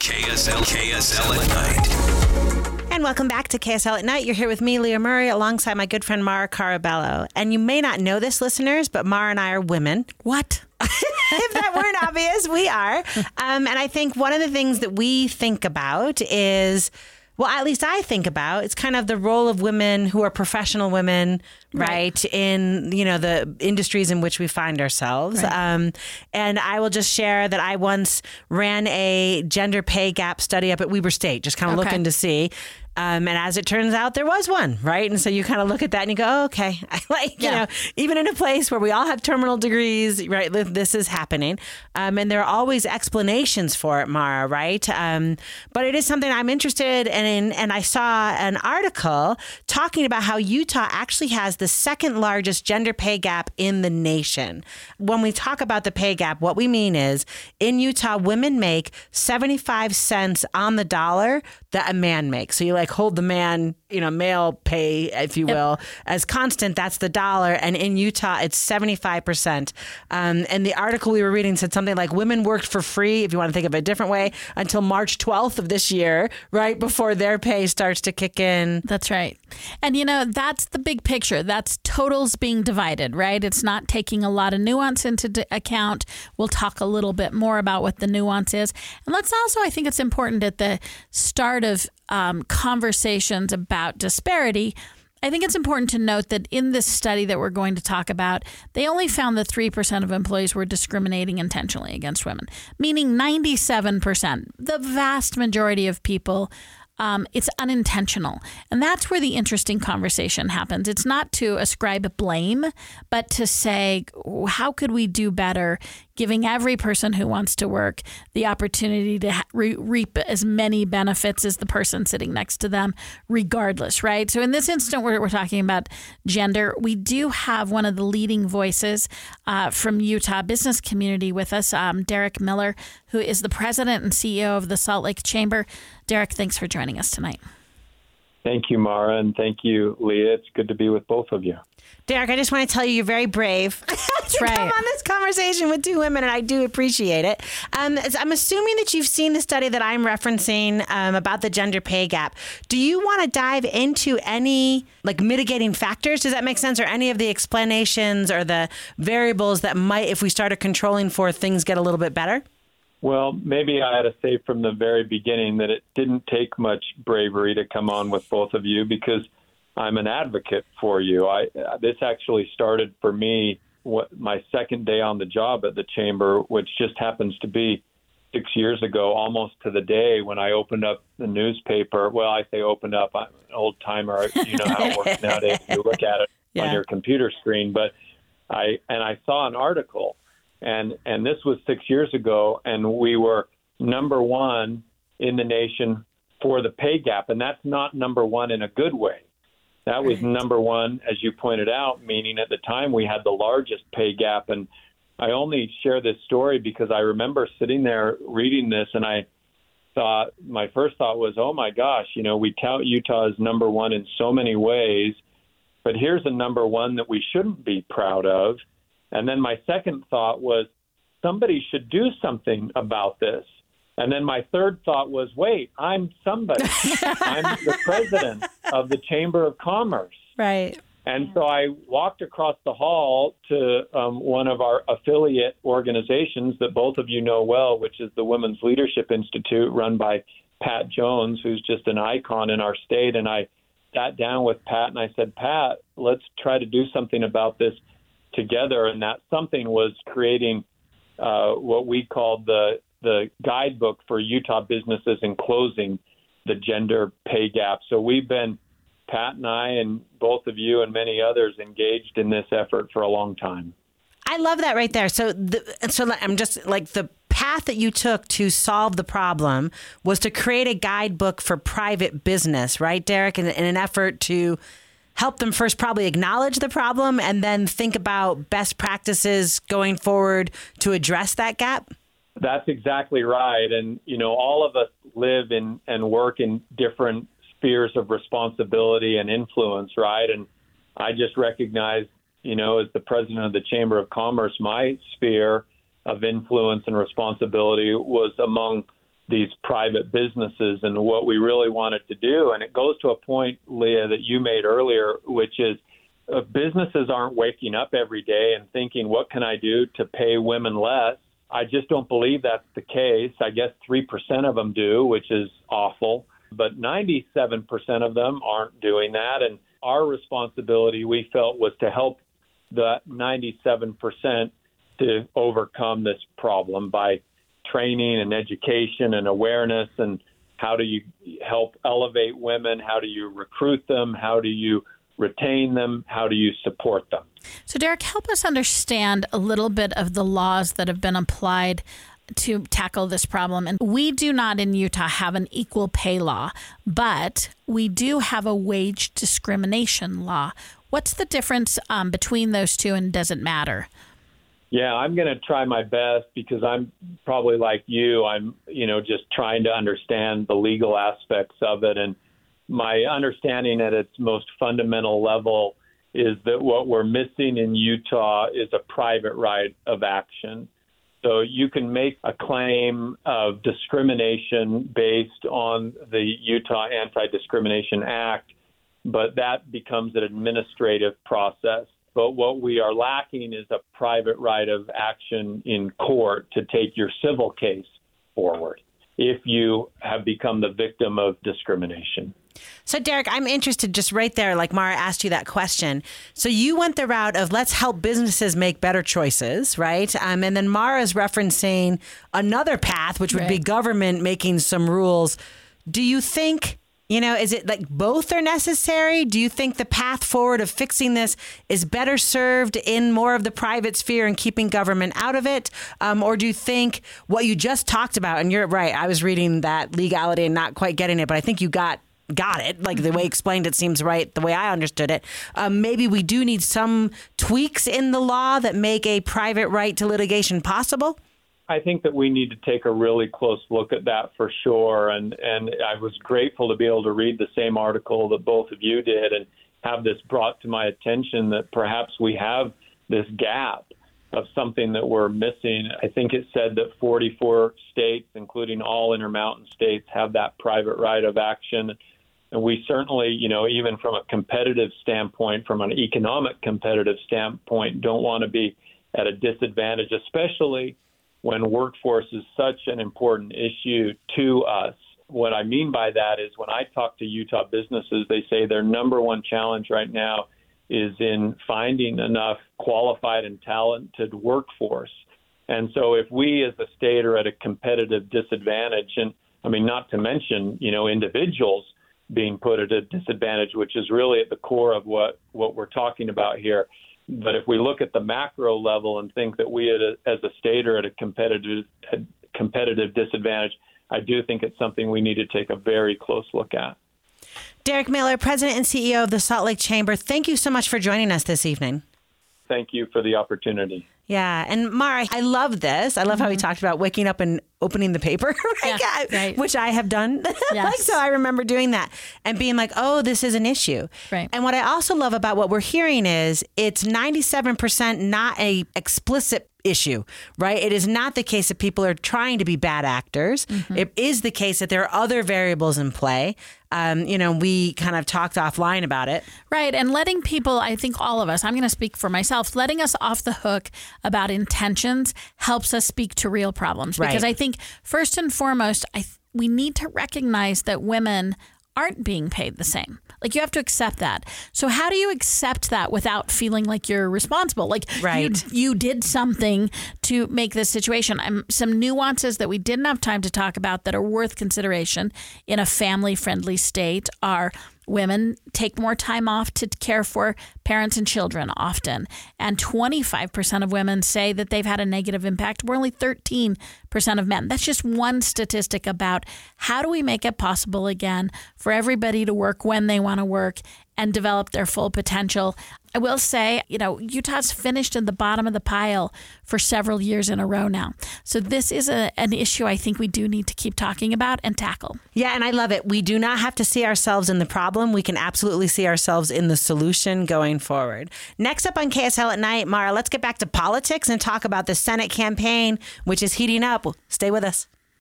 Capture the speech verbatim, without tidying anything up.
K S L, K S L at night. And welcome back to K S L at Night. You're here with me, Leah Murray, alongside my good friend Mara Carabello. And you may not know this, listeners, but Mara and I are women. What? If that weren't obvious, we are. Um, and I think one of the things that we think about is, well, at least I think about, it's kind of the role of women who are professional women, right, right in, you know, the industries in which we find ourselves. Right. Um, and I will just share that I once ran a gender pay gap study up at Weber State, just kind of okay. looking to see. Um, and as it turns out, there was one, right? And so you kind of look at that and you go, oh, okay, like, you yeah. know, even in a place where we all have terminal degrees, right, this is happening. Um, and there are always explanations for it, Mara, right? Um, but it is something I'm interested in. And I saw an article talking about how Utah actually has the second largest gender pay gap in the nation. When we talk about the pay gap, what we mean is in Utah, women make seventy-five cents on the dollar that a man makes. So you like hold the man, you know, male pay, if you will, yep. as constant. That's the dollar. And in Utah, it's seventy-five percent. Um, and the article we were reading said something like women worked for free, if you want to think of it a different way, until March twelfth of this year, right before their pay starts to kick in. That's right. And, you know, that's the big picture. That's totals being divided, right? It's not taking a lot of nuance into d- account. We'll talk a little bit more about what the nuance is. And let's also, I think it's important at the start of um, conversations about disparity, I think it's important to note that in this study that we're going to talk about, they only found that three percent of employees were discriminating intentionally against women, meaning ninety-seven percent, the vast majority of people. Um, it's unintentional. And that's where the interesting conversation happens. It's not to ascribe blame, but to say, how could we do better, giving every person who wants to work the opportunity to re- reap as many benefits as the person sitting next to them, regardless, right? So in this instant, we're, we're talking about gender. We do have one of the leading voices uh, from Utah business community with us, um, Derek Miller, who is the president and C E O of the Salt Lake Chamber. Derek, thanks for joining us tonight. Thank you, Mara, and thank you, Leah. It's good to be with both of you. Derek, I just want to tell you you're very brave That's to right. come on this conversation with two women, and I do appreciate it. Um, I'm assuming that you've seen the study that I'm referencing um, about the gender pay gap. Do you want to dive into any like mitigating factors? Does that make sense? Or any of the explanations or the variables that might, if we started controlling for, things get a little bit better? Well, maybe I had to say from the very beginning that it didn't take much bravery to come on with both of you because I'm an advocate for you. I this actually started for me what my second day on the job at the Chamber, which just happens to be six years ago, almost to the day when I opened up the newspaper. Well, I say opened up. I'm an old timer. You know how it works nowadays. You look at it yeah. on your computer screen. But I and I saw an article. And and this was six years ago, and we were number one in the nation for the pay gap. And that's not number one in a good way. That was right. number one, as you pointed out, meaning at the time we had the largest pay gap. And I only share this story because I remember sitting there reading this, and I thought, my first thought was, oh, my gosh, you know, we tout Utah as number one in so many ways. But here's a number one that we shouldn't be proud of. And then my second thought was somebody should do something about this. And then my third thought was, wait, I'm somebody. I'm the president of the Chamber of Commerce. Right. And so I walked across the hall to um, one of our affiliate organizations that both of you know well, which is the Women's Leadership Institute run by Pat Jones, who's just an icon in our state. And I sat down with Pat and I said, Pat, let's try to do something about this together. And that something was creating uh, what we called the the guidebook for Utah businesses in closing the gender pay gap. So we've been, Pat and I and both of you and many others, engaged in this effort for a long time. I love that right there. So, the, so I'm just like the path that you took to solve the problem was to create a guidebook for private business, right, Derek, in, in an effort to help them first probably acknowledge the problem and then think about best practices going forward to address that gap? That's exactly right. And, you know, all of us live in and work in different spheres of responsibility and influence, right? And I just recognize, you know, as the president of the Chamber of Commerce, my sphere of influence and responsibility was among these private businesses and what we really wanted to do. And it goes to a point, Leah, that you made earlier, which is uh, businesses aren't waking up every day and thinking, what can I do to pay women less? I just don't believe that's the case. I guess three percent of them do, which is awful. But ninety-seven percent of them aren't doing that. And our responsibility, we felt, was to help the ninety-seven percent to overcome this problem by training and education and awareness. And how do you help elevate women? How do you recruit them? How do you retain them? How do you support them? So, Derek, help us understand a little bit of the laws that have been applied to tackle this problem. And we do not in Utah have an equal pay law, but we do have a wage discrimination law. What's the difference um, between those two, and does it matter? Yeah, I'm going to try my best because I'm probably like you. I'm, you know, just trying to understand the legal aspects of it. And my understanding at its most fundamental level is that what we're missing in Utah is a private right of action. So you can make a claim of discrimination based on the Utah Anti-Discrimination Act, but that becomes an administrative process. But what we are lacking is a private right of action in court to take your civil case forward if you have become the victim of discrimination. So, Derek, I'm interested just right there, like Mara asked you that question. So you went the route of let's help businesses make better choices, right? Um, and then Mara's referencing another path, which would right. be government making some rules. Do you think, you know, is it like both are necessary? Do you think the path forward of fixing this is better served in more of the private sphere and keeping government out of it? Um, or do you think what you just talked about, and you're right, I was reading that legality and not quite getting it, but I think you got got it. Like the way explained, it seems right, the way I understood it. Um, maybe we do need some tweaks in the law that make a private right to litigation possible? I think that we need to take a really close look at that for sure. And, and I was grateful to be able to read the same article that both of you did and have this brought to my attention that perhaps we have this gap of something that we're missing. I think it said that forty-four states, including all Intermountain states, have that private right of action. And we certainly, you know, even from a competitive standpoint, from an economic competitive standpoint, don't want to be at a disadvantage, especially when workforce is such an important issue to us. What I mean by that is when I talk to Utah businesses, they say their number one challenge right now is in finding enough qualified and talented workforce. And so if we as a state are at a competitive disadvantage, and I mean, not to mention, you know, individuals being put at a disadvantage, which is really at the core of what, what we're talking about here. But if we look at the macro level and think that we as a state are at a competitive a competitive disadvantage, I do think it's something we need to take a very close look at. Derek Miller, President and C E O of the Salt Lake Chamber, thank you so much for joining us this evening. Thank you for the opportunity. Yeah. And Mara, I love this. I love mm-hmm. how he talked about waking up and opening the paper, right? Yeah, right. Which I have done. Yes. Like, so I remember doing that and being like, oh, this is an issue. Right. And what I also love about what we're hearing is it's ninety-seven percent not a explicit issue, right? It is not the case that people are trying to be bad actors. Mm-hmm. It is the case that there are other variables in play. Um, you know, we kind of talked offline about it. Right. And letting people, I think all of us, I'm going to speak for myself, letting us off the hook about intentions helps us speak to real problems. Because right. I think first and foremost, I th- we need to recognize that women aren't being paid the same. Like, you have to accept that. So how do you accept that without feeling like you're responsible? Like right. you, you did something to make this situation. Um, some nuances that we didn't have time to talk about that are worth consideration in a family-friendly state are women take more time off to care for parents and children often. And twenty-five percent of women say that they've had a negative impact. We're only thirteen percent of men. That's just one statistic about how do we make it possible again for everybody to work when they want to work and develop their full potential. I will say, you know, Utah's finished in the bottom of the pile for several years in a row now. So this is a, an issue I think we do need to keep talking about and tackle. Yeah, and I love it. We do not have to see ourselves in the problem. We can absolutely see ourselves in the solution going forward. Next up on K S L at Night, Mara, let's get back to politics and talk about the Senate campaign, which is heating up. Stay with us.